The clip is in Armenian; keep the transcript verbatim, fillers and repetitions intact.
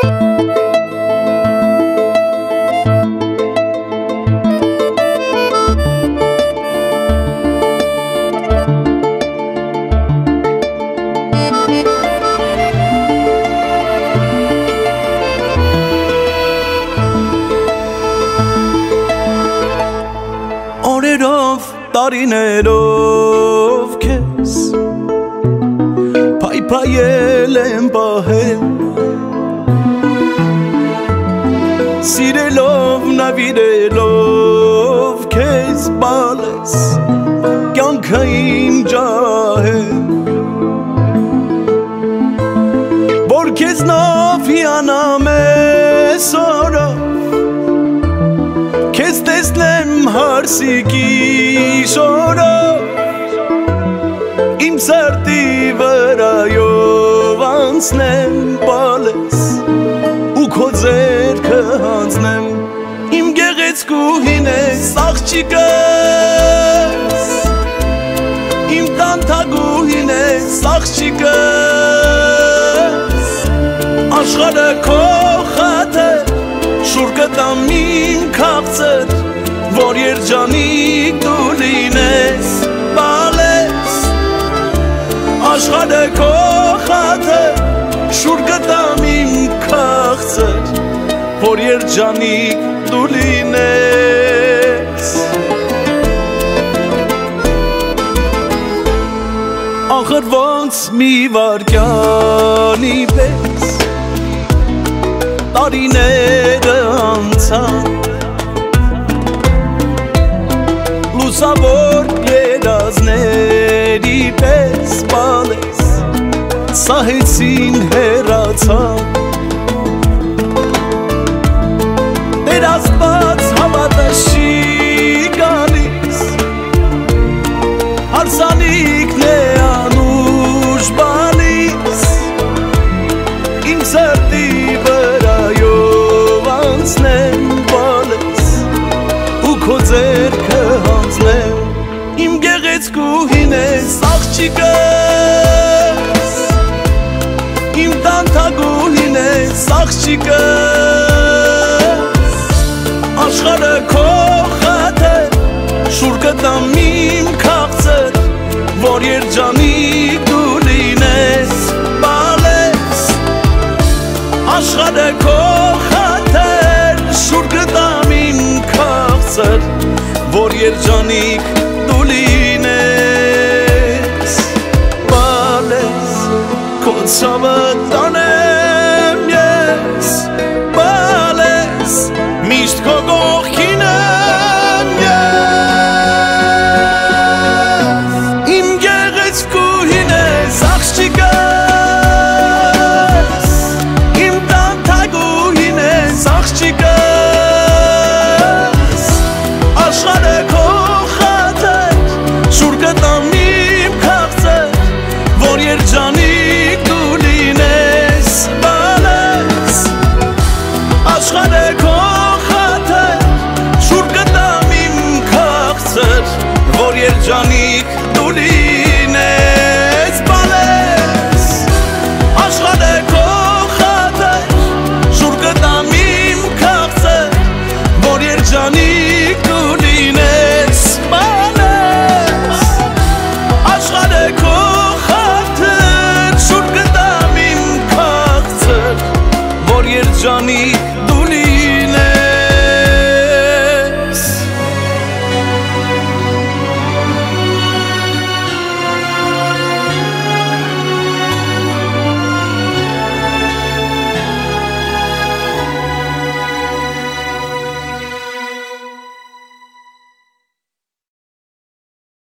Օրերով, տարիներով քեզ փայփայել եմ պահել Սիրելով, նավիրելով քեզ բալես կյանքը իմ ջահել Որ քեզնով հիանամ ես օրով Քեզ տեսնեմ հարսիկի շորով Իմ սրտի վրայով անցնեմ բալես ու քո ձեռքը հանձնեմ Իմ գեղեցկուհին ես աղջիկս Իմ տանթագուհին ես աղջիկս Աշխարհը քո խաթր Շուր կտամ իմ քաղցր Որ երջանիկ դու լինես բալես Աշխարհը քո խաթր Շուր կտամ իմ քաղցր Որ երջանիկ դու լինես Ախր ոնց մի վարկյանի պես Տարիները անցան Լուսավոր երազների պես բալես Սահեցին հեռացան Տեր Աստված հավատը չի գալիս Հարսանիքն է անուշ բալիս Իմ սրտի վրայով անցնեմ բալես ու քո ձեռքը հանձնեմ Իմ գեղեցկուհին ես աղջիկս Իմ տանթագուհին ես աղջիկս Աշխարհը քո խաթր Շուր կտամ իմ քաղցր Որ երջանիկ դու լինես բալես Աշխարհը քո խաթր Շուր կտամ իմ քաղցր Որ երջանիկ դու լինես Բալես Քո ցավը տանեմ ես Բալես Միշտ քո կողքին եմ ես Իմ գեղեցկուհին ես աղջիկս Իմ տանթագուհին ես աղջիկս Աշխարհը քո խաթր Շուր կտամ իմ քաղցր Որ երջանիկ դու լինես բալես Աշխարհը քո խաթր Շուր կտամ իմ քաղցր Որ երջանիկ դու լինես բալես Աշխարհը քո խաթր Շուր կտամ իմ քաղցր Որ երջանիկ դու լինես բալես Աշխարհը քո խաթր Շուր կտամ իմ քաղցր Որ երջանիկ